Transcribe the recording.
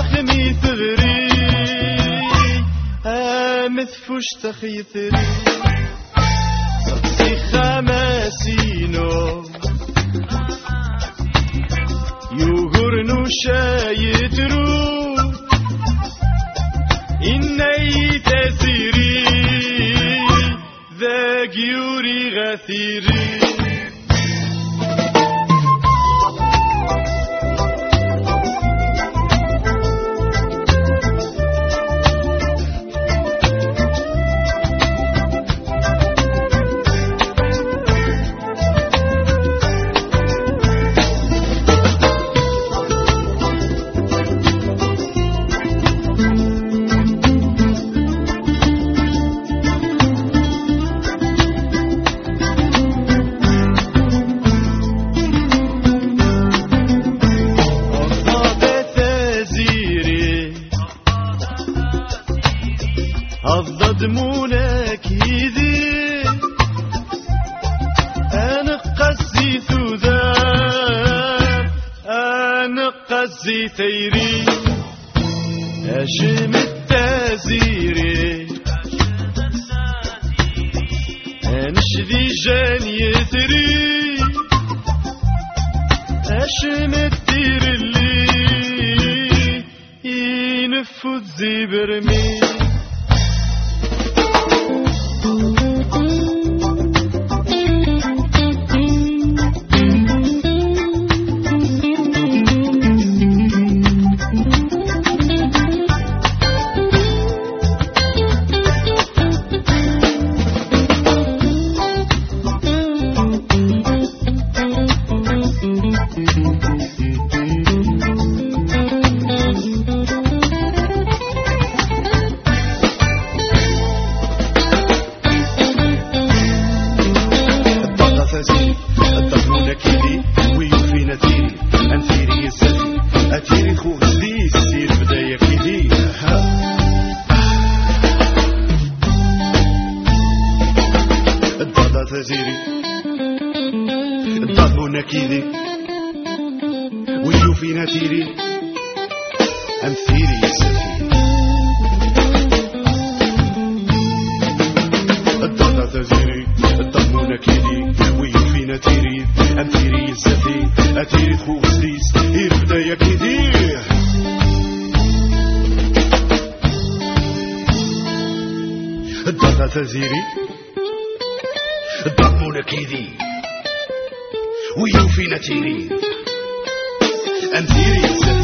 أخمي ثغري مثفوش تخيثري صدسي خماسينو يوغرنو شايترو إني تسيري ذاك يوري غثيري أفضل مونك يدي أنا قصي ثوذاب أنا قصي ثيري أشم التازيري أنشذي جان يثري أشم الدير اللي ينفذ زي برمي الضمونة كيدي ويوفي نتيري أنثيري الزفي أتيري خوف زدي سير بداية كيدي الضغطة تزيري الضمونة كيدي ويوفي نتيري أنثيري الزفي الضغطة تزيري الضمونة كيدي ويوفي نتيري أنثيري الزفي أتيري خوف زديس إير بداية كيدي الضغطة تزيري الضمونة كيدي ويوفي نتيري أنثيري الزفي